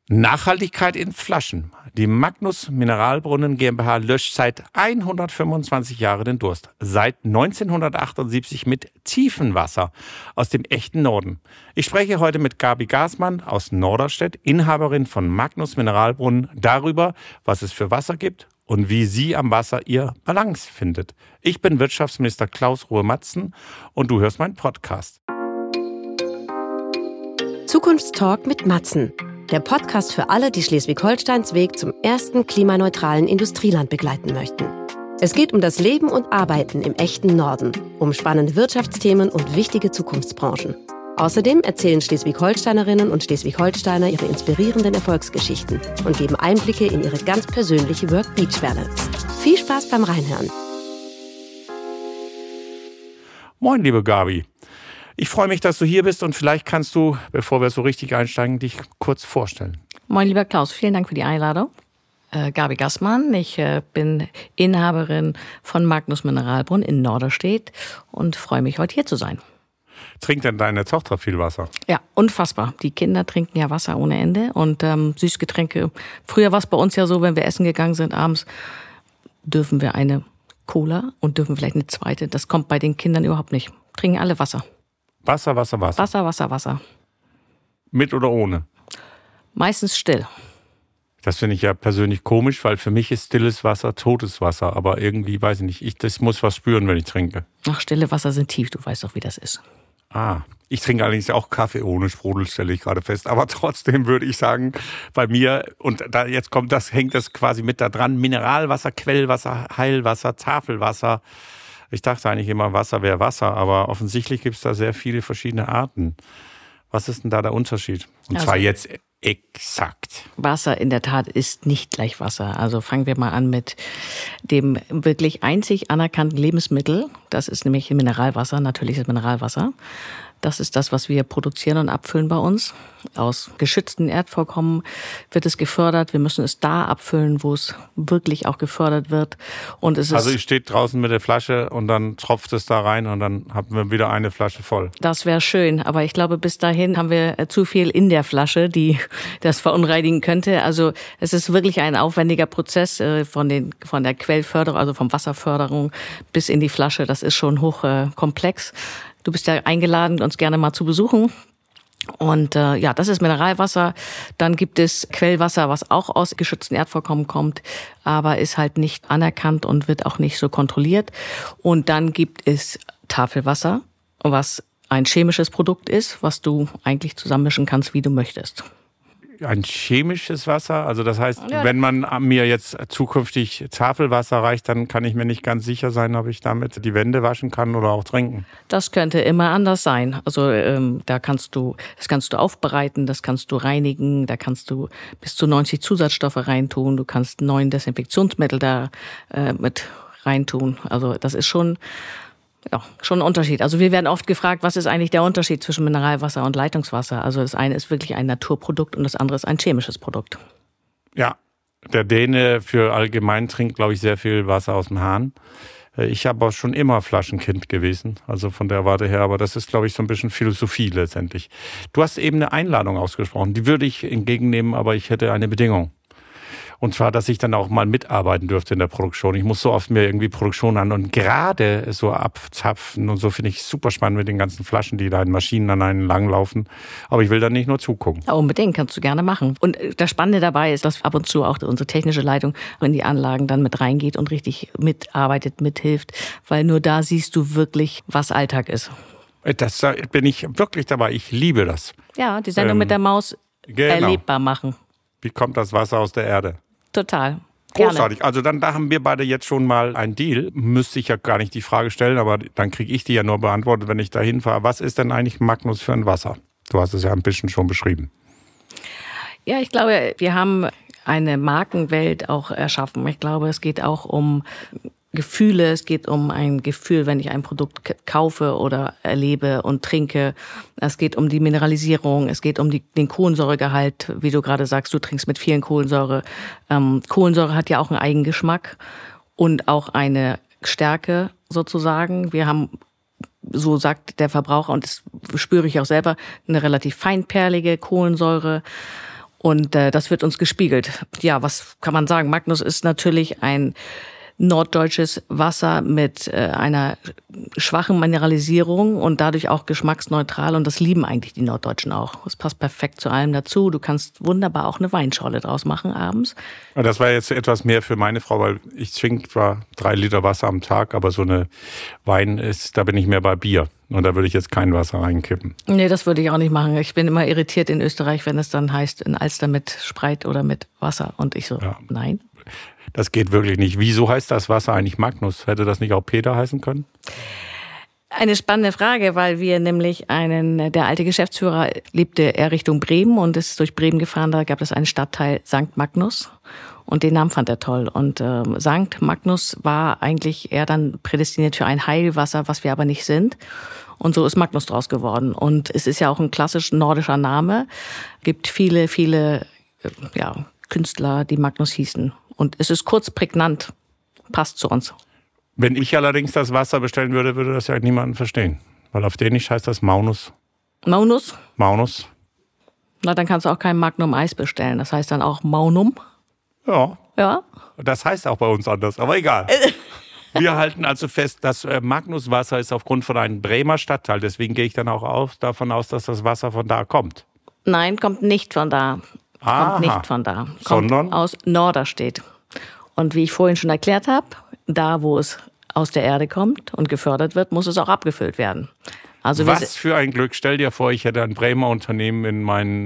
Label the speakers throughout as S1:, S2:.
S1: Nachhaltigkeit in Flaschen. Die Magnus Mineralbrunnen GmbH löscht seit 125 Jahren den Durst. Seit 1978 mit Tiefenwasser aus dem echten Norden. Ich spreche heute mit Gabi Gaßmann aus Norderstedt, Inhaberin von Magnus Mineralbrunnen, darüber, was es für Wasser gibt und wie sie am Wasser ihr Balance findet. Ich bin Wirtschaftsminister Klaus Ruhe-Matzen und du hörst meinen Podcast.
S2: Zukunftstalk mit Matzen. Der Podcast für alle, die Schleswig-Holsteins Weg zum ersten klimaneutralen Industrieland begleiten möchten. Es geht um das Leben und Arbeiten im echten Norden, um spannende Wirtschaftsthemen und wichtige Zukunftsbranchen. Außerdem erzählen Schleswig-Holsteinerinnen und Schleswig-Holsteiner ihre inspirierenden Erfolgsgeschichten und geben Einblicke in ihre ganz persönliche Work-Beach-Balance. Viel Spaß beim Reinhören.
S1: Moin, liebe Gabi. Ich freue mich, dass du hier bist und vielleicht kannst du, bevor wir so richtig einsteigen, dich kurz vorstellen.
S3: Moin, lieber Klaus, vielen Dank für die Einladung. Gabi Gaßmann, ich bin Inhaberin von Magnus Mineralbrunnen in Norderstedt und freue mich, heute hier zu sein.
S1: Trinkt denn deine Tochter viel Wasser?
S3: Ja, unfassbar. Die Kinder trinken ja Wasser ohne Ende und Süßgetränke. Früher war es bei uns ja so, wenn wir essen gegangen sind abends, dürfen wir eine Cola und dürfen vielleicht eine zweite. Das kommt bei den Kindern überhaupt nicht. Trinken alle Wasser.
S1: Wasser.
S3: Wasser.
S1: Mit oder ohne?
S3: Meistens still.
S1: Das finde ich ja persönlich komisch, weil für mich ist stilles Wasser totes Wasser. Aber irgendwie, weiß ich nicht, das muss was spüren, wenn ich trinke.
S3: Ach, stille Wasser sind tief, du weißt doch, wie das ist.
S1: Ich trinke allerdings auch Kaffee ohne Sprudel, stelle ich gerade fest. Aber trotzdem würde ich sagen, bei mir, und da jetzt hängt das quasi mit da dran, Mineralwasser, Quellwasser, Heilwasser, Tafelwasser. Ich dachte eigentlich immer, Wasser wäre Wasser, aber offensichtlich gibt es da sehr viele verschiedene Arten. Was ist denn da der Unterschied? Und zwar jetzt exakt.
S3: Wasser in der Tat ist nicht gleich Wasser. Also fangen wir mal an mit dem wirklich einzig anerkannten Lebensmittel. Das ist nämlich Mineralwasser, natürliches Mineralwasser. Das ist das, was wir produzieren und abfüllen bei uns. Aus geschützten Erdvorkommen wird es gefördert. Wir müssen es da abfüllen, wo es wirklich auch gefördert wird. Und es ist
S1: also ich stehe draußen mit der Flasche und dann tropft es da rein und dann haben wir wieder eine Flasche voll.
S3: Das wäre schön, aber ich glaube, bis dahin haben wir zu viel in der Flasche, die das verunreinigen könnte. Also es ist wirklich ein aufwendiger Prozess von der Quellförderung, also vom Wasserförderung bis in die Flasche. Das ist schon hochkomplex. Du bist ja eingeladen, uns gerne mal zu besuchen. Und das ist Mineralwasser. Dann gibt es Quellwasser, was auch aus geschützten Erdvorkommen kommt, aber ist halt nicht anerkannt und wird auch nicht so kontrolliert. Und dann gibt es Tafelwasser, was ein chemisches Produkt ist, was du eigentlich zusammenmischen kannst, wie du möchtest.
S1: Ein chemisches Wasser? Also das heißt, wenn man mir jetzt zukünftig Tafelwasser reicht, dann kann ich mir nicht ganz sicher sein, ob ich damit die Wände waschen kann oder auch trinken.
S3: Das könnte immer anders sein. Also das kannst du aufbereiten, das kannst du reinigen, da kannst du bis zu 90 Zusatzstoffe reintun, du kannst 9 Desinfektionsmittel da mit reintun. Also das ist schon ein Unterschied. Also wir werden oft gefragt, was ist eigentlich der Unterschied zwischen Mineralwasser und Leitungswasser? Also das eine ist wirklich ein Naturprodukt und das andere ist ein chemisches Produkt.
S1: Ja, der Däne für allgemein trinkt, glaube ich, sehr viel Wasser aus dem Hahn. Ich habe auch schon immer Flaschenkind gewesen, also von der Warte her, aber das ist, glaube ich, so ein bisschen Philosophie letztendlich. Du hast eben eine Einladung ausgesprochen, die würde ich entgegennehmen, aber ich hätte eine Bedingung. Und zwar, dass ich dann auch mal mitarbeiten dürfte in der Produktion. Ich muss so oft mir irgendwie Produktion an und gerade so abzapfen und so finde ich super spannend mit den ganzen Flaschen, die da in Maschinen an einen langlaufen. Aber ich will dann nicht nur zugucken.
S3: Ja, unbedingt, kannst du gerne machen. Und das Spannende dabei ist, dass ab und zu auch unsere technische Leitung in die Anlagen dann mit reingeht und richtig mitarbeitet, mithilft. Weil nur da siehst du wirklich, was Alltag ist.
S1: Das bin ich wirklich dabei. Ich liebe das.
S3: Ja, die Sendung mit der Maus erlebbar machen.
S1: Wie kommt das Wasser aus der Erde?
S3: Total.
S1: Großartig. Gerne. Also dann da haben wir beide jetzt schon mal einen Deal. Müsste ich ja gar nicht die Frage stellen, aber dann kriege ich die ja nur beantwortet, wenn ich da hinfahre. Was ist denn eigentlich Magnus für ein Wasser? Du hast es ja ein bisschen schon beschrieben.
S3: Ja, ich glaube, wir haben eine Markenwelt auch erschaffen. Ich glaube, es geht auch um Gefühle, es geht um ein Gefühl, wenn ich ein Produkt kaufe oder erlebe und trinke. Es geht um die Mineralisierung, es geht um den Kohlensäuregehalt, wie du gerade sagst, du trinkst mit vielen Kohlensäure. Kohlensäure hat ja auch einen Eigengeschmack und auch eine Stärke sozusagen. Wir haben, so sagt der Verbraucher, und das spüre ich auch selber, eine relativ feinperlige Kohlensäure. Und das wird uns gespiegelt. Ja, was kann man sagen? Magnus ist natürlich ein norddeutsches Wasser mit einer schwachen Mineralisierung und dadurch auch geschmacksneutral. Und das lieben eigentlich die Norddeutschen auch. Es passt perfekt zu allem dazu. Du kannst wunderbar auch eine Weinschorle draus machen abends.
S1: Und das war jetzt etwas mehr für meine Frau, weil ich trinke zwar 3 Liter Wasser am Tag, aber so eine Wein ist, da bin ich mehr bei Bier. Und da würde ich jetzt kein Wasser reinkippen.
S3: Nee, das würde ich auch nicht machen. Ich bin immer irritiert in Österreich, wenn es dann heißt, in Alster mit Spreit oder mit Wasser. Und ich so, ja. Nein.
S1: Das geht wirklich nicht. Wieso heißt das Wasser eigentlich Magnus? Hätte das nicht auch Peter heißen können?
S3: Eine spannende Frage, weil wir nämlich der alte Geschäftsführer lebte eher Richtung Bremen und ist durch Bremen gefahren. Da gab es einen Stadtteil St. Magnus und den Namen fand er toll. Und St. Magnus war eigentlich eher dann prädestiniert für ein Heilwasser, was wir aber nicht sind. Und so ist Magnus draus geworden. Und es ist ja auch ein klassisch nordischer Name. Gibt viele Künstler, die Magnus hießen. Und es ist kurz, prägnant, passt zu uns.
S1: Wenn ich allerdings das Wasser bestellen würde, würde das ja niemanden verstehen. Weil auf Dänisch heißt das Maunus.
S3: Maunus?
S1: Maunus.
S3: Na, dann kannst du auch kein Magnum Eis bestellen. Das heißt dann auch Maunum.
S1: Ja.
S3: Ja.
S1: Das heißt auch bei uns anders, aber egal. Wir halten also fest, das Magnuswasser ist aufgrund von einem Bremer Stadtteil. Deswegen gehe ich dann auch davon aus, dass das Wasser von da kommt.
S3: Nein, kommt nicht von da. Kommt nicht von da. Kommt
S1: sondern
S3: aus Norderstedt. Und wie ich vorhin schon erklärt habe, da wo es aus der Erde kommt und gefördert wird, muss es auch abgefüllt werden. Also
S1: was für ein Glück. Stell dir vor, ich hätte ein Bremer Unternehmen in meinen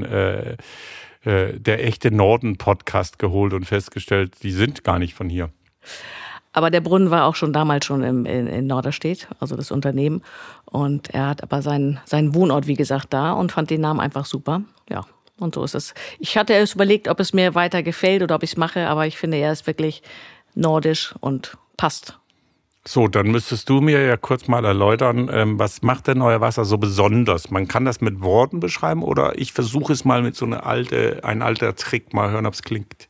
S1: der echte Norden-Podcast geholt und festgestellt, die sind gar nicht von hier.
S3: Aber der Brunnen war auch schon damals schon in Norderstedt, also das Unternehmen. Und er hat aber seinen Wohnort, wie gesagt, da und fand den Namen einfach super. Ja. Und so ist es. Ich hatte erst überlegt, ob es mir weiter gefällt oder ob ich es mache, aber ich finde, er ist wirklich nordisch und passt.
S1: So, dann müsstest du mir ja kurz mal erläutern, was macht denn euer Wasser so besonders? Man kann das mit Worten beschreiben oder ich versuche es mal mit so ein alter Trick, mal hören, ob es klingt.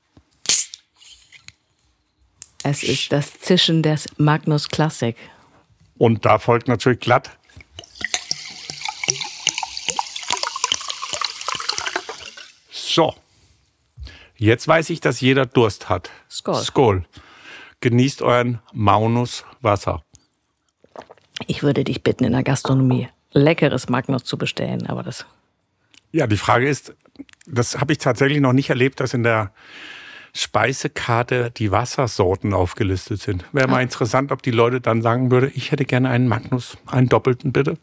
S3: Es ist das Zischen des Magnus Classic.
S1: Und da folgt natürlich glatt. So, jetzt weiß ich, dass jeder Durst hat.
S3: Skål.
S1: Skål. Genießt euren Maunus Wasser.
S3: Ich würde dich bitten, in der Gastronomie leckeres Magnus zu bestellen, aber das...
S1: Ja, die Frage ist, das habe ich tatsächlich noch nicht erlebt, dass in der Speisekarte die Wassersorten aufgelistet sind. Wäre mal interessant, ob die Leute dann sagen würden, ich hätte gerne einen Magnus, einen doppelten bitte.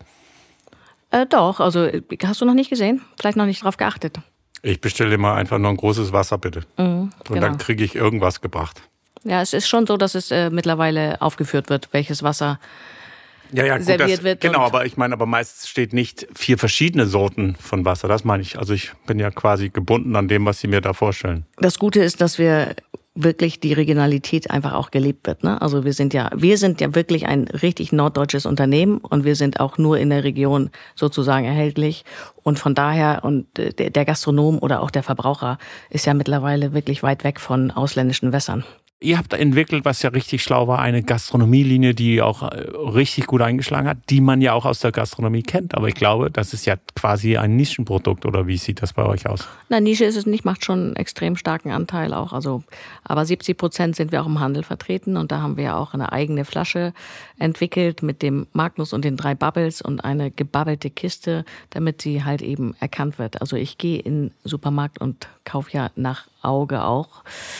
S3: Doch, also hast du noch nicht gesehen? Vielleicht noch nicht drauf geachtet.
S1: Ich bestelle immer einfach nur ein großes Wasser, bitte. Und dann kriege ich irgendwas gebracht.
S3: Ja, es ist schon so, dass es mittlerweile aufgeführt wird, welches Wasser serviert wird.
S1: Genau, aber ich meine, aber meist steht nicht 4 verschiedene Sorten von Wasser. Das meine ich. Also ich bin ja quasi gebunden an dem, was Sie mir da vorstellen.
S3: Das Gute ist, dass wir wirklich die Regionalität einfach auch gelebt wird. Ne? Also wir sind ja wirklich ein richtig norddeutsches Unternehmen und wir sind auch nur in der Region sozusagen erhältlich. Und von daher, und der Gastronom oder auch der Verbraucher ist ja mittlerweile wirklich weit weg von ausländischen Wässern.
S1: Ihr habt entwickelt, was ja richtig schlau war, eine Gastronomielinie, die auch richtig gut eingeschlagen hat, die man ja auch aus der Gastronomie kennt. Aber ich glaube, das ist ja quasi ein Nischenprodukt, oder wie sieht das bei euch aus?
S3: Na, Nische ist es nicht, macht schon einen extrem starken Anteil auch. Also, aber 70% sind wir auch im Handel vertreten und da haben wir auch eine eigene Flasche entwickelt mit dem Magnus und den 3 Bubbles und eine gebubbelte Kiste, damit sie halt eben erkannt wird. Also ich gehe in den Supermarkt und kaufe ja nach Auge auch.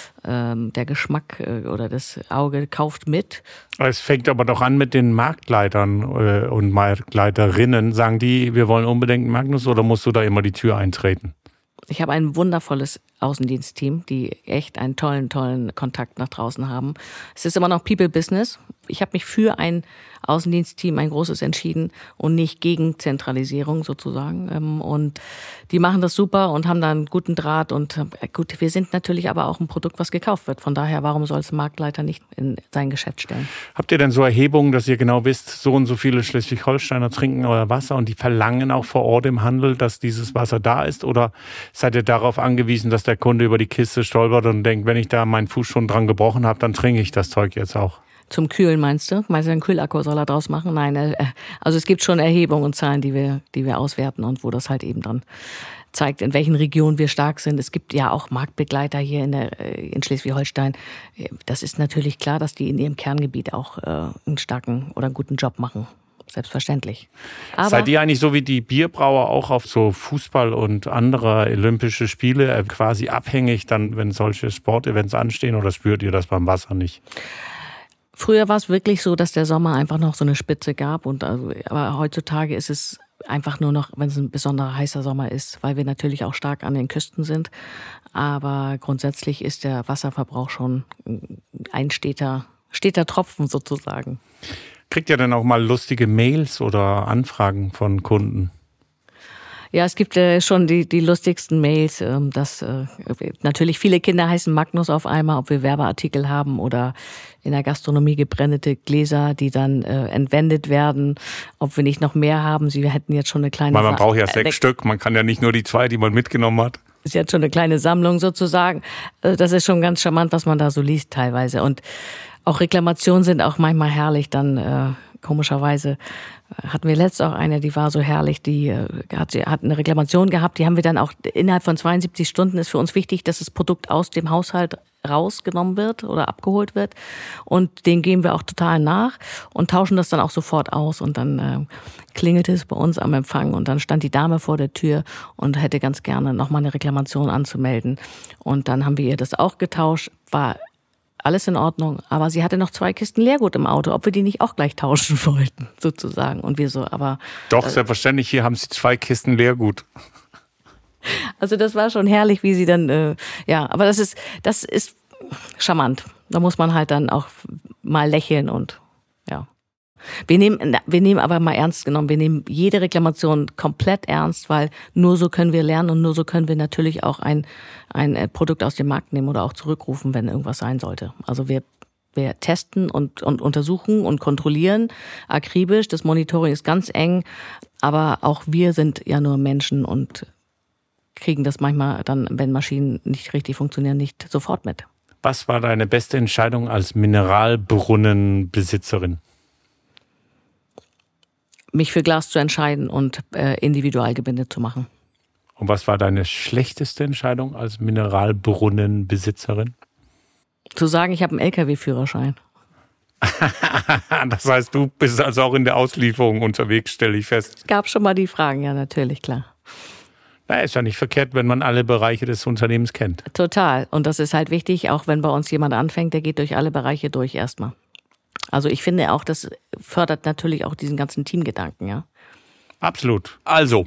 S3: Der Geschmack oder das Auge kauft mit.
S1: Es fängt aber doch an mit den Marktleitern und Marktleiterinnen. Sagen die, wir wollen unbedingt Magnus oder musst du da immer die Tür eintreten?
S3: Ich habe ein wundervolles Außendienstteam, die echt einen tollen Kontakt nach draußen haben. Es ist immer noch People-Business. Ich habe mich für ein Außendienstteam, ein großes, entschieden und nicht gegen Zentralisierung sozusagen. Und die machen das super und haben da einen guten Draht. Und gut, wir sind natürlich aber auch ein Produkt, was gekauft wird. Von daher, warum soll es ein Marktleiter nicht in sein Geschäft stellen? Habt
S1: ihr denn so Erhebungen, dass ihr genau wisst, so und so viele Schleswig-Holsteiner trinken euer Wasser und die verlangen auch vor Ort im Handel, dass dieses Wasser da ist? Oder seid ihr darauf angewiesen, dass der Kunde über die Kiste stolpert und denkt, wenn ich da meinen Fuß schon dran gebrochen habe, dann trinke ich das Zeug jetzt auch?
S3: Zum Kühlen meinst du? Meinst du, einen Kühlakku soll er draus machen? Nein, also es gibt schon Erhebungen und Zahlen, die wir auswerten und wo das halt eben dann zeigt, in welchen Regionen wir stark sind. Es gibt ja auch Marktbegleiter hier in Schleswig-Holstein. Das ist natürlich klar, dass die in ihrem Kerngebiet auch einen starken oder einen guten Job machen. Selbstverständlich. Aber
S1: seid ihr eigentlich so wie die Bierbrauer auch auf so Fußball und andere Olympische Spiele quasi abhängig, dann, wenn solche Sportevents anstehen, oder spürt ihr das beim Wasser nicht?
S3: Früher war es wirklich so, dass der Sommer einfach noch so eine Spitze gab. Aber heutzutage ist es einfach nur noch, wenn es ein besonderer heißer Sommer ist, weil wir natürlich auch stark an den Küsten sind. Aber grundsätzlich ist der Wasserverbrauch schon ein steter Tropfen sozusagen.
S1: Kriegt ihr denn auch mal lustige Mails oder Anfragen von Kunden?
S3: Ja, es gibt schon die lustigsten Mails, dass natürlich viele Kinder heißen Magnus auf einmal, ob wir Werbeartikel haben oder in der Gastronomie gebrennete Gläser, die dann entwendet werden, ob wir nicht noch mehr haben. Sie hätten jetzt schon eine kleine...
S1: Weil man braucht ja 6 Stück, man kann ja nicht nur die 2, die man mitgenommen hat.
S3: Ist jetzt schon eine kleine Sammlung sozusagen. Das ist schon ganz charmant, was man da so liest teilweise. Und auch Reklamationen sind auch manchmal herrlich. Dann komischerweise hatten wir letztens auch eine, die war so herrlich, die hat eine Reklamation gehabt. Die haben wir dann auch innerhalb von 72 Stunden. Ist für uns wichtig, dass das Produkt aus dem Haushalt rausgenommen wird oder abgeholt wird. Und den geben wir auch total nach und tauschen das dann auch sofort aus. Und dann klingelte es bei uns am Empfang und dann stand die Dame vor der Tür und hätte ganz gerne nochmal eine Reklamation anzumelden. Und dann haben wir ihr das auch getauscht. War alles in Ordnung, aber sie hatte noch 2 Kisten Leergut im Auto, ob wir die nicht auch gleich tauschen wollten, sozusagen. Und wir so, aber...
S1: Doch, selbstverständlich, hier haben sie 2 Kisten Leergut.
S3: Also das war schon herrlich, wie sie dann, aber das ist charmant. Da muss man halt dann auch mal lächeln und, ja. Wir nehmen aber mal ernst genommen, wir nehmen jede Reklamation komplett ernst, weil nur so können wir lernen und nur so können wir natürlich auch ein Produkt aus dem Markt nehmen oder auch zurückrufen, wenn irgendwas sein sollte. Also wir testen und untersuchen und kontrollieren akribisch. Das Monitoring ist ganz eng, aber auch wir sind ja nur Menschen und kriegen das manchmal dann, wenn Maschinen nicht richtig funktionieren, nicht sofort mit.
S1: Was war deine beste Entscheidung als Mineralbrunnenbesitzerin?
S3: Mich für Glas zu entscheiden und Individualgebinde zu machen.
S1: Und was war deine schlechteste Entscheidung als Mineralbrunnenbesitzerin?
S3: Zu sagen, ich habe einen LKW-Führerschein.
S1: Das heißt, du bist also auch in der Auslieferung unterwegs, stelle ich fest.
S3: Es gab schon mal die Fragen, ja, natürlich, klar.
S1: Na, ist ja nicht verkehrt, wenn man alle Bereiche des Unternehmens kennt.
S3: Total. Und das ist halt wichtig, auch wenn bei uns jemand anfängt, der geht durch alle Bereiche durch erstmal. Also ich finde auch, das fördert natürlich auch diesen ganzen Teamgedanken, ja.
S1: Absolut. Also,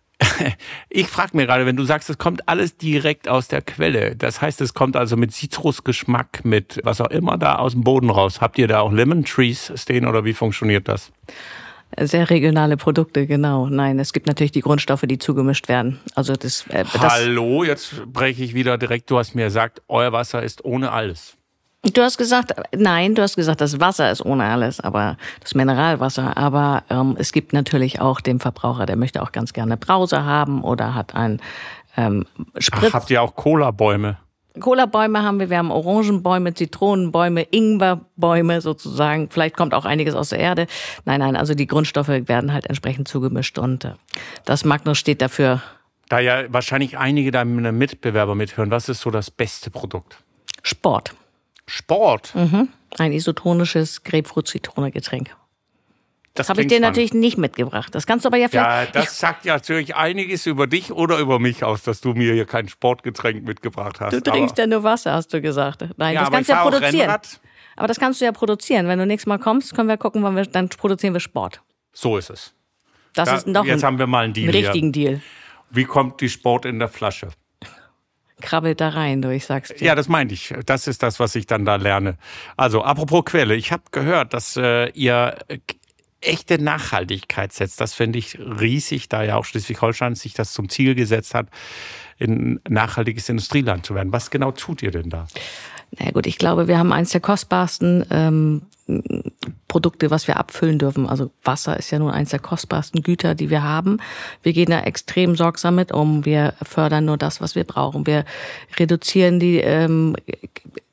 S1: ich frage mir gerade, wenn du sagst, es kommt alles direkt aus der Quelle, das heißt, es kommt also mit Zitrusgeschmack, mit was auch immer da aus dem Boden raus. Habt ihr da auch Lemon Trees stehen oder wie funktioniert das?
S3: Sehr regionale Produkte, genau. Nein, es gibt natürlich die Grundstoffe, die zugemischt werden. Also das
S1: Hallo, jetzt breche ich wieder direkt. Du hast mir gesagt, euer Wasser ist ohne alles.
S3: Du hast gesagt, das Wasser ist ohne alles, aber das Mineralwasser. Aber es gibt natürlich auch den Verbraucher, der möchte auch ganz gerne Brause haben oder hat einen Spritz.
S1: Ach, habt ihr auch Cola-Bäume?
S3: Cola-Bäume haben wir haben Orangenbäume, Zitronenbäume, Ingwerbäume sozusagen. Vielleicht kommt auch einiges aus der Erde. Nein, also die Grundstoffe werden halt entsprechend zugemischt und das Magnus steht dafür.
S1: Da ja wahrscheinlich einige deiner Mitbewerber mithören, was ist so das beste Produkt?
S3: Sport.
S1: Sport?
S3: Mhm. Ein isotonisches Grapefruit-Zitrone-Getränk. Das habe ich dir
S1: spannend.
S3: natürlich nicht mitgebracht. Das kannst du aber ja vielleicht...
S1: Ja, das sagt ja natürlich einiges über dich oder über mich aus, dass du mir hier kein Sportgetränk mitgebracht hast.
S3: Du trinkst ja nur Wasser, hast du gesagt. Nein,
S1: ja,
S3: das
S1: aber
S3: kannst du ja
S1: ich fahr auch
S3: produzieren.
S1: Rennrad.
S3: Aber das kannst du ja produzieren. Wenn du nächstes Mal kommst, können wir gucken, dann produzieren wir Sport.
S1: So ist es.
S3: Das ist noch
S1: jetzt haben wir mal einen Deal
S3: einen richtigen Deal.
S1: Wie kommt die Sport in der Flasche?
S3: Krabbelt da rein, du, ich sag's dir.
S1: Ja, das meinte ich. Das ist das, was ich dann da lerne. Also, apropos Quelle. Ich habe gehört, dass ihr echte Nachhaltigkeit setzt. Das finde ich riesig, da ja auch Schleswig-Holstein sich das zum Ziel gesetzt hat, ein nachhaltiges Industrieland zu werden. Was genau tut ihr denn da?
S3: Na gut, ich glaube, wir haben eins der kostbarsten Produkte, was wir abfüllen dürfen. Also Wasser ist ja nun eins der kostbarsten Güter, die wir haben. Wir gehen da extrem sorgsam mit um. Wir fördern nur das, was wir brauchen. Wir reduzieren die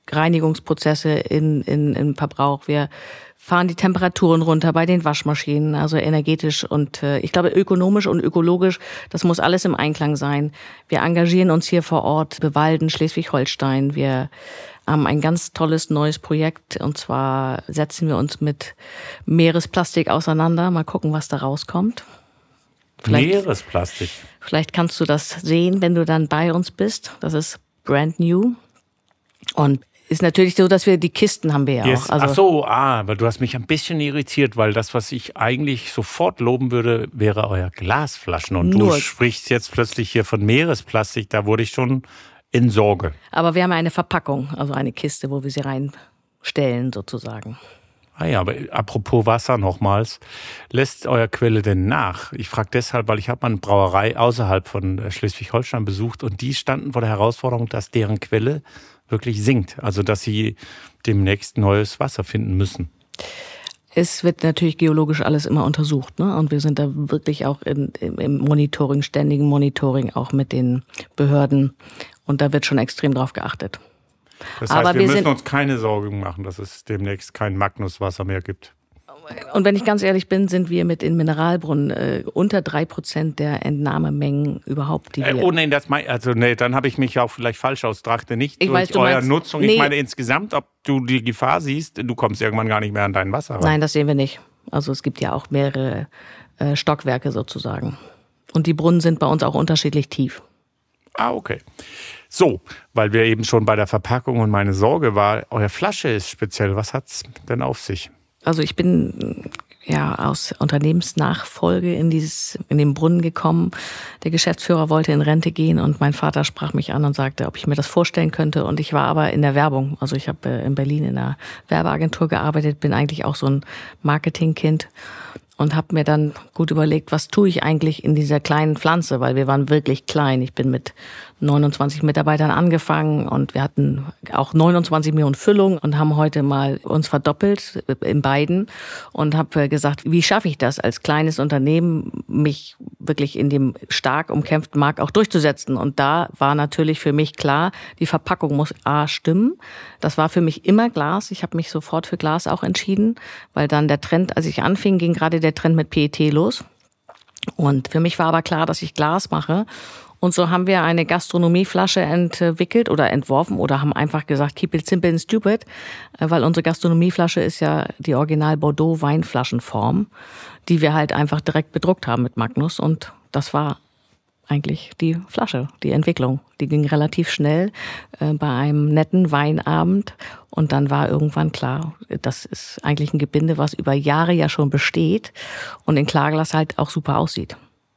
S3: Reinigungsprozesse im Verbrauch. Wir fahren die Temperaturen runter bei den Waschmaschinen, also energetisch und ich glaube ökonomisch und ökologisch, das muss alles im Einklang sein. Wir engagieren uns hier vor Ort, bewalden Schleswig-Holstein. Wir haben ein ganz tolles neues Projekt und zwar setzen wir uns mit Meeresplastik auseinander. Mal gucken, was da rauskommt.
S1: Meeresplastik?
S3: Vielleicht kannst du das sehen, wenn du dann bei uns bist. Das ist brand new und ist natürlich so, dass wir die Kisten haben wir ja auch.
S1: Also weil du hast mich ein bisschen irritiert, weil das, was ich eigentlich sofort loben würde, wäre euer Glasflaschen. Und du sprichst jetzt plötzlich hier von Meeresplastik, da wurde ich schon in Sorge.
S3: Aber wir haben eine Verpackung, also eine Kiste, wo wir sie reinstellen sozusagen.
S1: Ja, aber apropos Wasser nochmals, lässt euer Quelle denn nach? Ich frage deshalb, weil ich habe mal eine Brauerei außerhalb von Schleswig-Holstein besucht und die standen vor der Herausforderung, dass deren Quelle wirklich sinkt, also dass sie demnächst neues Wasser finden müssen.
S3: Es wird natürlich geologisch alles immer untersucht, ne? Und wir sind da wirklich auch im Monitoring, ständigen Monitoring auch mit den Behörden und da wird schon extrem drauf geachtet.
S1: Das heißt, wir müssen uns keine Sorgen machen, dass es demnächst kein Magnuswasser mehr gibt.
S3: Und wenn ich ganz ehrlich bin, sind wir mit den Mineralbrunnen unter 3% der Entnahmemengen überhaupt, die wir...
S1: dann habe ich mich auch vielleicht falsch ausgedacht. Nicht
S3: durch
S1: eure Nutzung. Nee. Ich meine insgesamt, ob du die Gefahr siehst, du kommst irgendwann gar nicht mehr an dein Wasser ran.
S3: Nein, das sehen wir nicht. Also es gibt ja auch mehrere Stockwerke sozusagen. Und die Brunnen sind bei uns auch unterschiedlich tief.
S1: Okay. So, weil wir eben schon bei der Verpackung und meine Sorge war, eure Flasche ist speziell. Was hat's denn auf sich?
S3: Also ich bin ja aus Unternehmensnachfolge in den Brunnen gekommen. Der Geschäftsführer wollte in Rente gehen und mein Vater sprach mich an und sagte, ob ich mir das vorstellen könnte. Und ich war aber in der Werbung. Also ich habe in Berlin in einer Werbeagentur gearbeitet, bin eigentlich auch so ein Marketingkind. Und habe mir dann gut überlegt, was tue ich eigentlich in dieser kleinen Pflanze, weil wir waren wirklich klein. Ich bin mit 29 Mitarbeitern angefangen und wir hatten auch 29 Millionen Füllung und haben heute mal uns verdoppelt in beiden und habe gesagt, wie schaffe ich das als kleines Unternehmen, mich wirklich in dem stark umkämpften Markt auch durchzusetzen. Und da war natürlich für mich klar, die Verpackung muss stimmen. Das war für mich immer Glas. Ich habe mich sofort für Glas auch entschieden, weil dann der Trend, als ich anfing, ging gerade der Trend mit PET los. Und für mich war aber klar, dass ich Glas mache. Und so haben wir eine Gastronomieflasche entwickelt oder entworfen oder haben einfach gesagt, keep it simple and stupid, weil unsere Gastronomieflasche ist ja die Original Bordeaux Weinflaschenform, die wir halt einfach direkt bedruckt haben mit Magnus. Und das war eigentlich die Flasche, die Entwicklung. Die ging relativ schnell bei einem netten Weinabend. Und dann war irgendwann klar, das ist eigentlich ein Gebinde, was über Jahre ja schon besteht und in Klarglas halt auch super aussieht.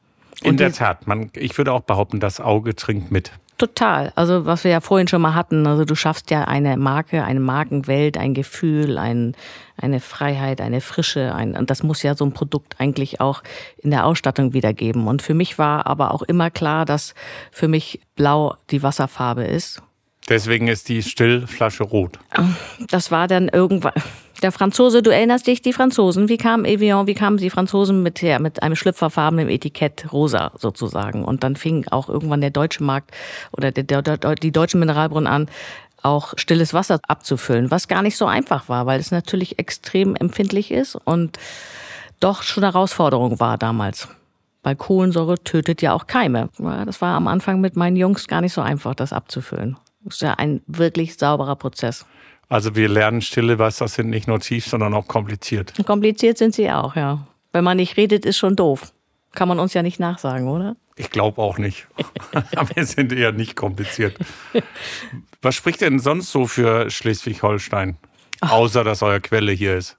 S1: In der Tat, ich würde auch behaupten, das Auge trinkt mit.
S3: Total. Also was wir ja vorhin schon mal hatten, also du schaffst ja eine Marke, eine Markenwelt, ein Gefühl, eine Freiheit, eine Frische. Und das muss ja so ein Produkt eigentlich auch in der Ausstattung wiedergeben. Und für mich war aber auch immer klar, dass für mich Blau die Wasserfarbe ist.
S1: Deswegen ist die Stillflasche rot.
S3: Das war dann irgendwann... Der Franzose, du erinnerst dich, die Franzosen, wie kamen die Franzosen mit einem schlüpferfarbenen Etikett rosa sozusagen. Und dann fing auch irgendwann der deutsche Markt oder die deutschen Mineralbrunnen an, auch stilles Wasser abzufüllen, was gar nicht so einfach war, weil es natürlich extrem empfindlich ist und doch schon eine Herausforderung war damals. Weil Kohlensäure tötet ja auch Keime. Das war am Anfang mit meinen Jungs gar nicht so einfach, das abzufüllen. Das ist ja ein wirklich sauberer Prozess.
S1: Also wir lernen, stille Wasser sind nicht nur tief, sondern auch kompliziert.
S3: Kompliziert sind sie auch, ja. Wenn man nicht redet, ist schon doof. Kann man uns ja nicht nachsagen, oder?
S1: Ich glaube auch nicht. Wir sind eher nicht kompliziert. Was spricht denn sonst so für Schleswig-Holstein? Außer, dass euer Quelle hier ist.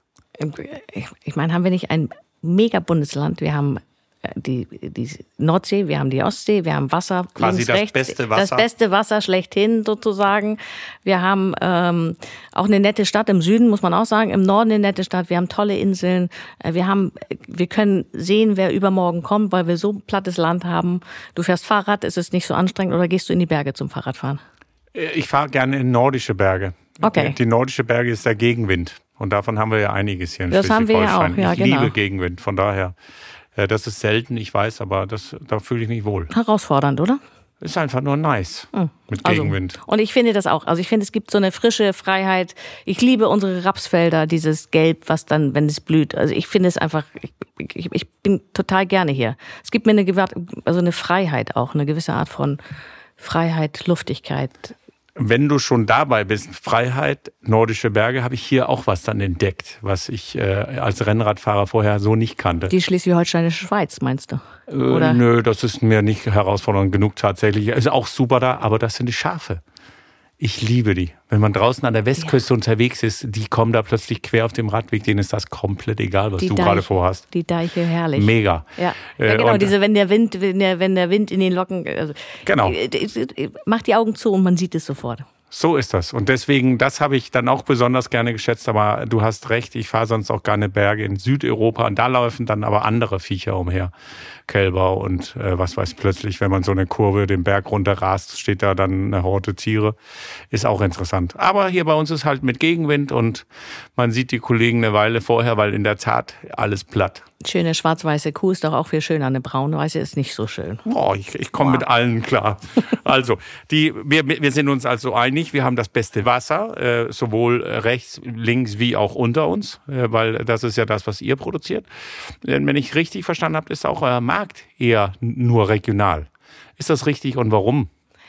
S3: Ich meine, haben wir nicht ein Mega-Bundesland? Wir haben die Nordsee, wir haben die Ostsee, wir haben Wasser.
S1: Quasi
S3: links,
S1: das
S3: rechts,
S1: beste Wasser.
S3: Das beste Wasser schlechthin sozusagen. Wir haben auch eine nette Stadt im Süden, muss man auch sagen. Im Norden eine nette Stadt. Wir haben tolle Inseln. Wir können sehen, wer übermorgen kommt, weil wir so ein plattes Land haben. Du fährst Fahrrad, ist es nicht so anstrengend oder gehst du in die Berge zum Fahrradfahren?
S1: Ich fahre gerne in nordische Berge.
S3: Okay.
S1: Die nordische Berge ist der Gegenwind. Und davon haben wir ja einiges hier in
S3: Das haben wir ja auch, ja,
S1: ich liebe Gegenwind, von daher... Das ist selten, ich weiß, aber da fühle ich mich wohl.
S3: Herausfordernd, oder?
S1: Ist einfach nur nice mit Gegenwind.
S3: Und ich finde das auch. Also ich finde, es gibt so eine frische Freiheit. Ich liebe unsere Rapsfelder, dieses Gelb, was dann, wenn es blüht. Also ich finde es einfach, ich bin total gerne hier. Es gibt mir eine Freiheit auch, eine gewisse Art von Freiheit, Luftigkeit.
S1: Wenn du schon dabei bist, Freiheit, nordische Berge, habe ich hier auch was dann entdeckt, was ich als Rennradfahrer vorher so nicht kannte.
S3: Die schleswig-holsteinische Schweiz, meinst du? Oder?
S1: Nö, das ist mir nicht herausfordernd genug tatsächlich. Ist auch super da, aber das sind die Schafe. Ich liebe die. Wenn man draußen an der Westküste unterwegs ist, die kommen da plötzlich quer auf dem Radweg, denen ist das komplett egal, was du gerade vorhast.
S3: Die Deiche, herrlich.
S1: Mega.
S3: Ja, genau, wenn der Wind in den Locken, also,
S1: genau.
S3: Macht die Augen zu und man sieht es sofort.
S1: So ist das. Und deswegen, das habe ich dann auch besonders gerne geschätzt. Aber du hast recht, ich fahre sonst auch gerne Berge in Südeuropa. Und da laufen dann aber andere Viecher umher. Kälber und was weiß plötzlich, wenn man so eine Kurve den Berg runterrast, steht da dann eine Horde Tiere. Ist auch interessant. Aber hier bei uns ist halt mit Gegenwind und man sieht die Kollegen eine Weile vorher, weil in der Tat alles platt.
S3: Schöne schwarz-weiße Kuh ist doch auch viel schöner. Eine braun-weiße ist nicht so schön.
S1: Ich komme mit allen klar. Also, wir sind uns also einig, wir haben das beste Wasser, sowohl rechts, links wie auch unter uns, weil das ist ja das, was ihr produziert. Wenn ich richtig verstanden habe, ist auch euer Markt eher nur regional. Ist das richtig und warum?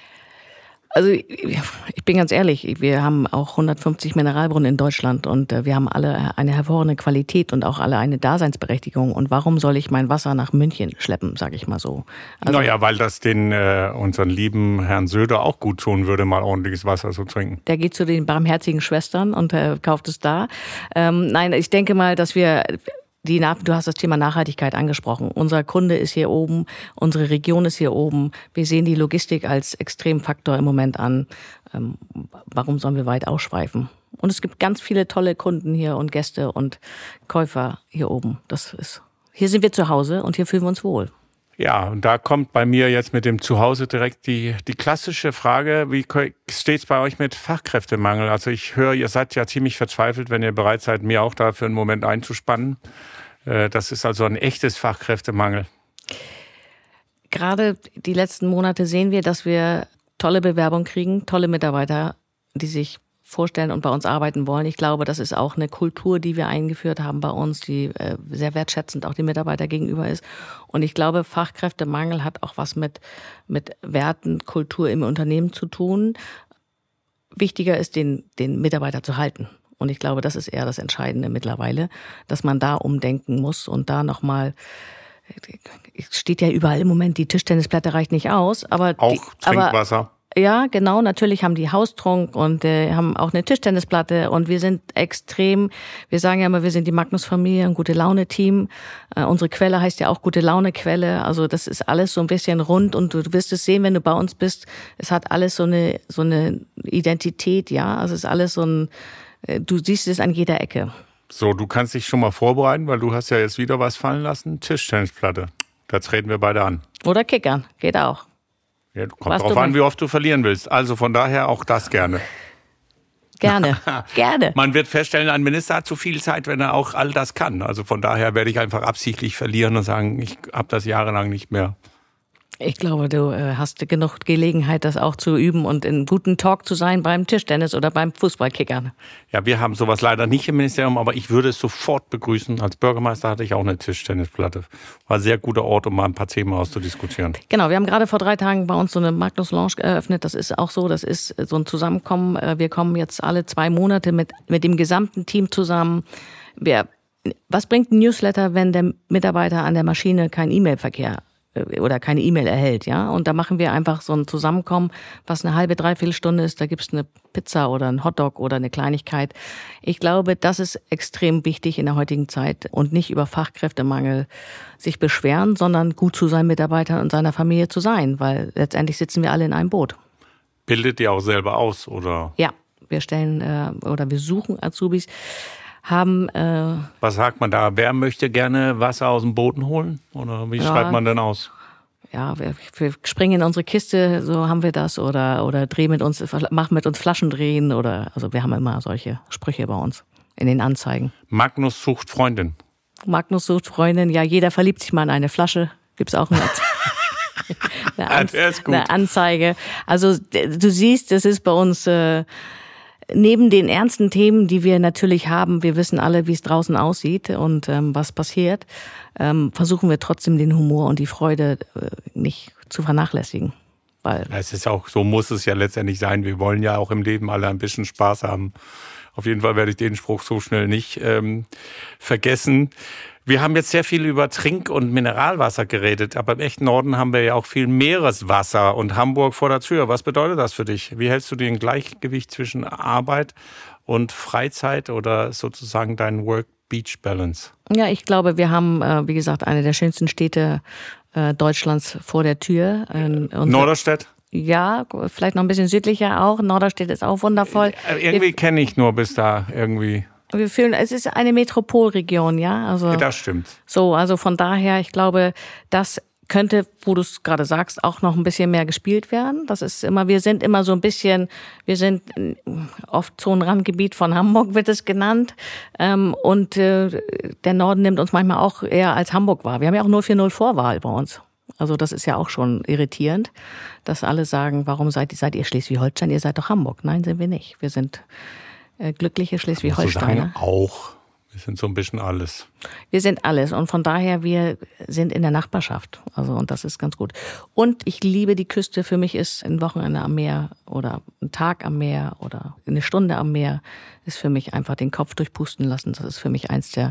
S3: Also ich bin ganz ehrlich, wir haben auch 150 Mineralbrunnen in Deutschland und wir haben alle eine hervorragende Qualität und auch alle eine Daseinsberechtigung. Und warum soll ich mein Wasser nach München schleppen, sage ich mal so? Also,
S1: naja, weil das den unseren lieben Herrn Söder auch gut tun würde, mal ordentliches Wasser zu trinken.
S3: Der geht zu den barmherzigen Schwestern und kauft es da. Nein, ich denke mal, dass wir... Du hast das Thema Nachhaltigkeit angesprochen. Unser Kunde ist hier oben, unsere Region ist hier oben. Wir sehen die Logistik als Extremfaktor im Moment an. Warum sollen wir weit ausschweifen? Und es gibt ganz viele tolle Kunden hier und Gäste und Käufer hier oben. Hier sind wir zu Hause und hier fühlen wir uns wohl.
S1: Ja, und da kommt bei mir jetzt mit dem Zuhause direkt die klassische Frage, wie steht's bei euch mit Fachkräftemangel? Also ich höre, ihr seid ja ziemlich verzweifelt, wenn ihr bereit seid, mir auch da für einen Moment einzuspannen. Das ist also ein echtes Fachkräftemangel.
S3: Gerade die letzten Monate sehen wir, dass wir tolle Bewerbungen kriegen, tolle Mitarbeiter, die sich vorstellen und bei uns arbeiten wollen. Ich glaube, das ist auch eine Kultur, die wir eingeführt haben bei uns, die sehr wertschätzend auch den Mitarbeiter gegenüber ist. Und ich glaube, Fachkräftemangel hat auch was mit Werten, Kultur im Unternehmen zu tun. Wichtiger ist, den Mitarbeiter zu halten. Und ich glaube, das ist eher das Entscheidende mittlerweile, dass man da umdenken muss und da nochmal, steht ja überall im Moment, die Tischtennisplatte reicht nicht aus, aber
S1: auch Trinkwasser.
S3: Ja, genau. Natürlich haben die Haustrunk und haben auch eine Tischtennisplatte und wir sind extrem, wir sagen ja immer, wir sind die Magnus-Familie, ein Gute-Laune-Team. Unsere Quelle heißt ja auch Gute-Laune-Quelle. Also das ist alles so ein bisschen rund und du wirst es sehen, wenn du bei uns bist. Es hat alles so eine Identität, ja. Also es ist alles du siehst es an jeder Ecke.
S1: So, du kannst dich schon mal vorbereiten, weil du hast ja jetzt wieder was fallen lassen. Tischtennisplatte. Da treten wir beide an.
S3: Oder Kickern, geht auch.
S1: Ja, kommt drauf an, wie oft du verlieren willst. Also von daher auch das gerne.
S3: Gerne, gerne.
S1: Man wird feststellen, ein Minister hat zu viel Zeit, wenn er auch all das kann. Also von daher werde ich einfach absichtlich verlieren und sagen, ich habe das jahrelang nicht mehr.
S3: Ich glaube, du hast genug Gelegenheit, das auch zu üben und in guten Talk zu sein beim Tischtennis oder beim Fußballkickern.
S1: Ja, wir haben sowas leider nicht im Ministerium, aber ich würde es sofort begrüßen. Als Bürgermeister hatte ich auch eine Tischtennisplatte. War ein sehr guter Ort, um mal ein paar Themen auszudiskutieren.
S3: Genau, wir haben gerade vor 3 Tagen bei uns so eine Magnus Lounge eröffnet. Das ist auch so, das ist so ein Zusammenkommen. Wir kommen jetzt alle 2 Monate mit dem gesamten Team zusammen. Was bringt ein Newsletter, wenn der Mitarbeiter an der Maschine keinen E-Mail-Verkehr oder keine E-Mail erhält, ja? Und da machen wir einfach so ein Zusammenkommen, was eine halbe, 3/4 Stunde ist. Da gibt's eine Pizza oder ein Hotdog oder eine Kleinigkeit. Ich glaube, das ist extrem wichtig in der heutigen Zeit und nicht über Fachkräftemangel sich beschweren, sondern gut zu seinen Mitarbeitern und seiner Familie zu sein, weil letztendlich sitzen wir alle in einem Boot.
S1: Bildet ihr auch selber aus, oder?
S3: Ja, wir stellen oder wir suchen Azubis.
S1: Was sagt man da? Wer möchte gerne Wasser aus dem Boden holen? Oder wie schreibt man denn aus?
S3: Ja, wir springen in unsere Kiste, so haben wir das. Oder machen mit uns Flaschen drehen. Also wir haben immer solche Sprüche bei uns in den Anzeigen.
S1: Magnus sucht Freundin.
S3: Magnus sucht Freundin. Ja, jeder verliebt sich mal in eine Flasche. Gibt's auch nicht. eine Anzeige. Also du siehst, das ist bei uns neben den ernsten Themen, die wir natürlich haben, wir wissen alle, wie es draußen aussieht und was passiert, versuchen wir trotzdem den Humor und die Freude nicht zu vernachlässigen. Weil
S1: es ist auch, so muss es ja letztendlich sein. Wir wollen ja auch im Leben alle ein bisschen Spaß haben. Auf jeden Fall werde ich den Spruch so schnell nicht vergessen. Wir haben jetzt sehr viel über Trink- und Mineralwasser geredet, aber im echten Norden haben wir ja auch viel Meereswasser und Hamburg vor der Tür. Was bedeutet das für dich? Wie hältst du den Gleichgewicht zwischen Arbeit und Freizeit oder sozusagen deinen Work-Beach-Balance?
S3: Ja, ich glaube, wir haben, wie gesagt, eine der schönsten Städte Deutschlands vor der Tür.
S1: Norderstedt?
S3: Ja, vielleicht noch ein bisschen südlicher auch. Norderstedt ist auch wundervoll.
S1: Irgendwie kenne ich nur bis da irgendwie.
S3: Wir fühlen, es ist eine Metropolregion, ja. Also
S1: das stimmt.
S3: So, also von daher, ich glaube, das könnte, wo du es gerade sagst, auch noch ein bisschen mehr gespielt werden. Das ist immer, wir sind immer so ein bisschen, wir sind oft so ein Randgebiet von Hamburg, wird es genannt. Und der Norden nimmt uns manchmal auch eher als Hamburg wahr. Wir haben ja auch 040 Vorwahl bei uns. Also das ist ja auch schon irritierend, dass alle sagen, warum seid ihr Schleswig-Holstein? Ihr seid doch Hamburg. Nein, sind wir nicht. Wir sind glückliche Schleswig-Holsteiner.
S1: Auch. Wir sind so ein bisschen alles.
S3: Wir sind alles und von daher, wir sind in der Nachbarschaft. Also und das ist ganz gut. Und ich liebe die Küste. Für mich ist ein Wochenende am Meer oder ein Tag am Meer oder eine Stunde am Meer ist für mich einfach den Kopf durchpusten lassen. Das ist für mich eins der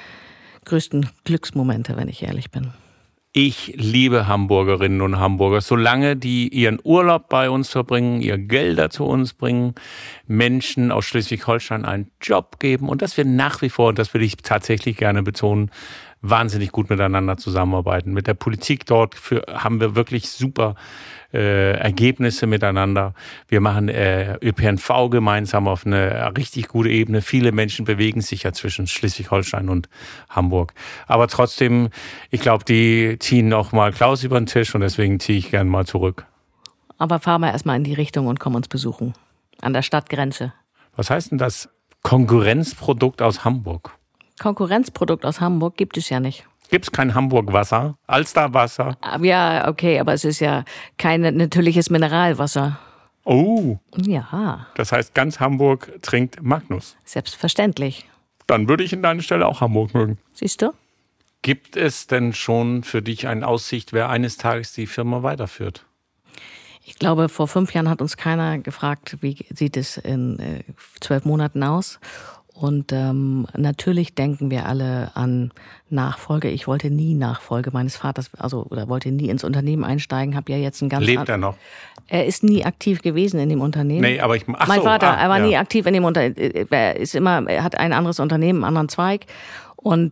S3: größten Glücksmomente, wenn ich ehrlich bin.
S1: Ich liebe Hamburgerinnen und Hamburger, solange die ihren Urlaub bei uns verbringen, ihr Gelder zu uns bringen, Menschen aus Schleswig-Holstein einen Job geben und dass wir nach wie vor, und das will ich tatsächlich gerne betonen, wahnsinnig gut miteinander zusammenarbeiten. Mit der Politik dort haben wir wirklich super Ergebnisse miteinander. Wir machen ÖPNV gemeinsam auf eine richtig gute Ebene. Viele Menschen bewegen sich ja zwischen Schleswig-Holstein und Hamburg. Aber trotzdem, ich glaube, die ziehen noch mal Klaus über den Tisch und deswegen ziehe ich gerne mal zurück.
S3: Aber fahren wir erstmal in die Richtung und kommen uns besuchen. An der Stadtgrenze.
S1: Was heißt denn das Konkurrenzprodukt aus Hamburg?
S3: Konkurrenzprodukt aus Hamburg gibt es ja nicht.
S1: Gibt es kein Hamburg-Wasser? Alster-Wasser?
S3: Ja, okay, aber es ist ja kein natürliches Mineralwasser.
S1: Oh.
S3: Ja.
S1: Das heißt, ganz Hamburg trinkt Magnus.
S3: Selbstverständlich.
S1: Dann würde ich in deiner Stelle auch Hamburg mögen.
S3: Siehst du?
S1: Gibt es denn schon für dich eine Aussicht, wer eines Tages die Firma weiterführt?
S3: Ich glaube, vor 5 Jahren hat uns keiner gefragt, wie sieht es in 12 Monaten aus. Und natürlich denken wir alle an Nachfolge. Ich wollte nie Nachfolge meines Vaters, oder wollte nie ins Unternehmen einsteigen. Habe ja jetzt ein ganz.
S1: Lebt er noch?
S3: Er ist nie aktiv gewesen in dem Unternehmen.
S1: Nee, aber
S3: mein Vater, er war nie aktiv in dem Unternehmen. Er hat ein anderes Unternehmen, einen anderen Zweig. Und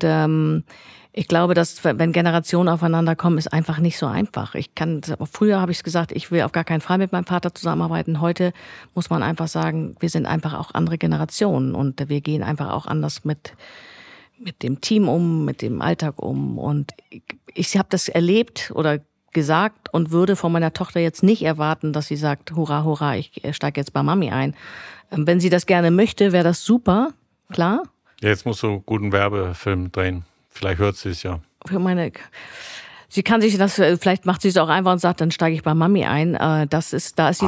S3: ich glaube, dass wenn Generationen aufeinander kommen, ist einfach nicht so einfach. Früher habe ich gesagt, ich will auf gar keinen Fall mit meinem Vater zusammenarbeiten. Heute muss man einfach sagen, wir sind einfach auch andere Generationen und wir gehen einfach auch anders mit dem Team um, mit dem Alltag um. Und ich habe das erlebt oder gesagt und würde von meiner Tochter jetzt nicht erwarten, dass sie sagt, hurra, hurra, ich steige jetzt bei Mami ein. Wenn sie das gerne möchte, wäre das super, klar.
S1: Jetzt musst du einen guten Werbefilm drehen. Vielleicht hört sie es ja.
S3: Sie kann sich das, vielleicht macht sie es auch einfach und sagt, dann steige ich bei Mami ein. Da ist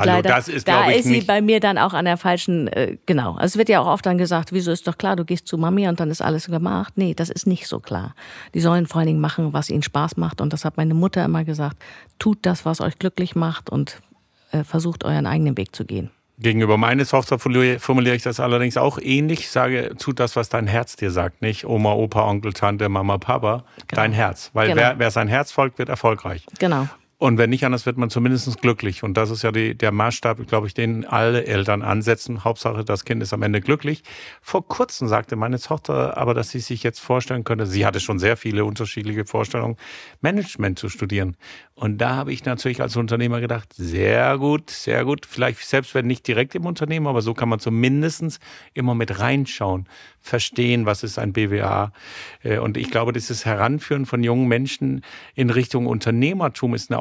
S3: sie bei mir dann auch an der falschen, genau. Also es wird ja auch oft dann gesagt, wieso ist doch klar, du gehst zu Mami und dann ist alles gemacht. Nee, das ist nicht so klar. Die sollen vor allen Dingen machen, was ihnen Spaß macht und das hat meine Mutter immer gesagt. Tut das, was euch glücklich macht und versucht euren eigenen Weg zu gehen.
S1: Gegenüber meiner Tochter formuliere ich das allerdings auch ähnlich. Ich sage, tu das, was dein Herz dir sagt. Nicht Oma, Opa, Onkel, Tante, Mama, Papa. Genau. Dein Herz. Weil wer sein Herz folgt, wird erfolgreich.
S3: Genau.
S1: Und wenn nicht anders, wird man zumindest glücklich. Und das ist ja der Maßstab, glaube ich, den alle Eltern ansetzen. Hauptsache, das Kind ist am Ende glücklich. Vor kurzem sagte meine Tochter aber, dass sie sich jetzt vorstellen könnte, sie hatte schon sehr viele unterschiedliche Vorstellungen, Management zu studieren. Und da habe ich natürlich als Unternehmer gedacht, sehr gut, sehr gut. Vielleicht selbst wenn nicht direkt im Unternehmen, aber so kann man zumindest immer mit reinschauen, verstehen, was ist ein BWA. Und ich glaube, dieses Heranführen von jungen Menschen in Richtung Unternehmertum ist eine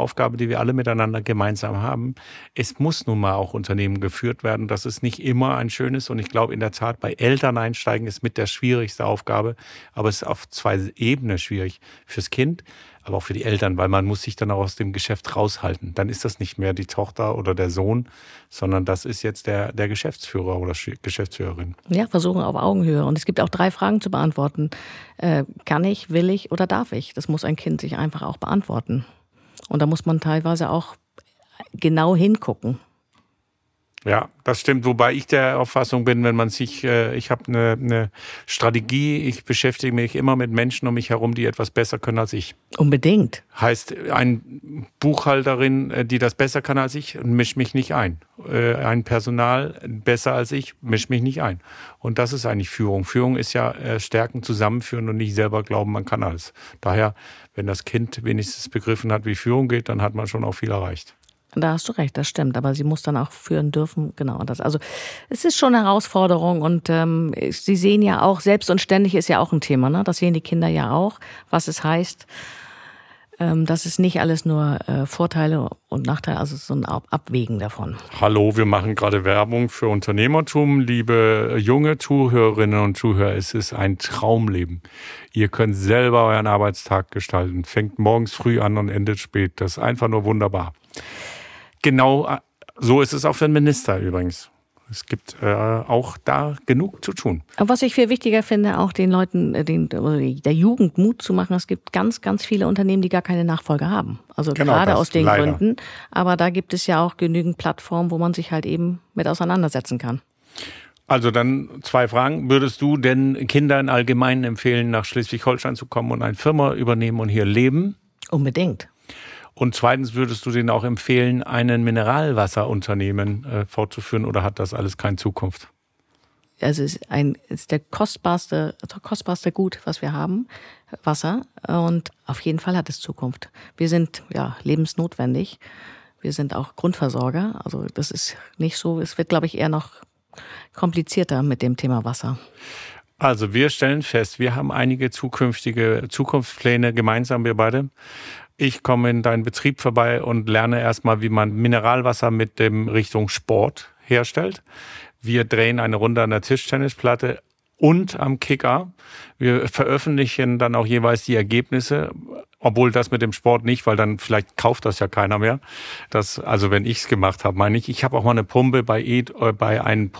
S1: Aufgabe, die wir alle miteinander gemeinsam haben. Es muss nun mal auch Unternehmen geführt werden. Das ist nicht immer ein schönes. Und ich glaube, in der Tat, bei Eltern einsteigen ist mit der schwierigste Aufgabe. Aber es ist auf 2 Ebenen schwierig. Fürs Kind, aber auch für die Eltern, weil man muss sich dann auch aus dem Geschäft raushalten. Dann ist das nicht mehr die Tochter oder der Sohn, sondern das ist jetzt der Geschäftsführer oder Geschäftsführerin.
S3: Ja, versuchen auf Augenhöhe. Und es gibt auch 3 Fragen zu beantworten. Kann ich, will ich oder darf ich? Das muss ein Kind sich einfach auch beantworten. Und da muss man teilweise auch genau hingucken.
S1: Ja, das stimmt. Wobei ich der Auffassung bin, wenn man sich, ich habe eine Strategie, ich beschäftige mich immer mit Menschen um mich herum, die etwas besser können als ich.
S3: Unbedingt.
S1: Heißt, eine Buchhalterin, die das besser kann als ich, misch mich nicht ein. Ein Personal besser als ich, misch mich nicht ein. Und das ist eigentlich Führung. Führung ist ja Stärken zusammenführen und nicht selber glauben, man kann alles. Daher, wenn das Kind wenigstens begriffen hat, wie Führung geht, dann hat man schon auch viel erreicht.
S3: Da hast du recht, das stimmt. Aber sie muss dann auch führen dürfen. Genau das. Also es ist schon eine Herausforderung. Und Sie sehen ja auch, selbst und ständig ist ja auch ein Thema. Ne? Das sehen die Kinder ja auch, was es heißt. Das ist nicht alles nur Vorteile und Nachteile, also so ein Abwägen davon.
S1: Hallo, wir machen gerade Werbung für Unternehmertum. Liebe junge Zuhörerinnen und Zuhörer, es ist ein Traumleben. Ihr könnt selber euren Arbeitstag gestalten. Fängt morgens früh an und endet spät. Das ist einfach nur wunderbar. Genau so ist es auch für einen Minister übrigens. Es gibt auch da genug zu tun.
S3: Aber was ich viel wichtiger finde, auch den Leuten, der Jugend Mut zu machen. Es gibt ganz, ganz viele Unternehmen, die gar keine Nachfolger haben. Also genau, gerade aus den leider. Gründen. Aber da gibt es ja auch genügend Plattformen, wo man sich halt eben mit auseinandersetzen kann.
S1: Also dann 2 Fragen. Würdest du denn Kindern allgemein empfehlen, nach Schleswig-Holstein zu kommen und eine Firma übernehmen und hier leben?
S3: Unbedingt.
S1: Und zweitens, würdest du denen auch empfehlen, ein Mineralwasserunternehmen fortzuführen oder hat das alles keine Zukunft?
S3: Also es ist der kostbarste Gut, was wir haben, Wasser. Und auf jeden Fall hat es Zukunft. Wir sind ja lebensnotwendig. Wir sind auch Grundversorger. Also das ist nicht so, es wird, glaube ich, eher noch komplizierter mit dem Thema Wasser.
S1: Also wir stellen fest, wir haben einige zukünftige Zukunftspläne gemeinsam, wir beide. Ich komme in deinen Betrieb vorbei und lerne erstmal, wie man Mineralwasser mit dem Richtung Sport herstellt. Wir drehen eine Runde an der Tischtennisplatte und am Kicker. Wir veröffentlichen dann auch jeweils die Ergebnisse, obwohl das mit dem Sport nicht, weil dann vielleicht kauft das ja keiner mehr. Also wenn ich es gemacht habe, meine ich. Ich habe auch mal eine Pumpe bei einem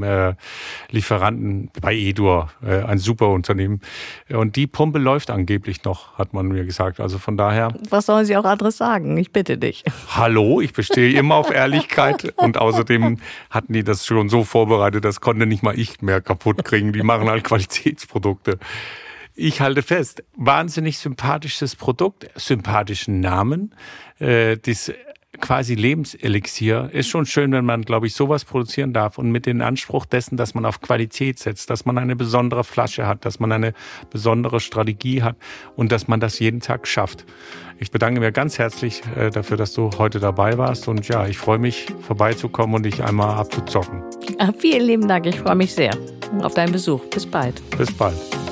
S1: Pumpenlieferanten bei Edur, ein super Unternehmen. Und die Pumpe läuft angeblich noch, hat man mir gesagt. Also von daher.
S3: Was sollen Sie auch anderes sagen? Ich bitte dich.
S1: Hallo, ich bestehe immer auf Ehrlichkeit. Und außerdem hatten die das schon so vorbereitet, das konnte nicht mal ich mehr kaputt kriegen. Die machen halt Qualitätsprodukte. Ich halte fest, wahnsinnig sympathisches Produkt, sympathischen Namen, das quasi Lebenselixier. Ist schon schön, wenn man, glaube ich, sowas produzieren darf und mit dem Anspruch dessen, dass man auf Qualität setzt, dass man eine besondere Flasche hat, dass man eine besondere Strategie hat und dass man das jeden Tag schafft. Ich bedanke mich ganz herzlich dafür, dass du heute dabei warst und ja, ich freue mich, vorbeizukommen und dich einmal abzuzocken.
S3: Vielen lieben Dank, ich freue mich sehr auf deinen Besuch. Bis bald.
S1: Bis bald.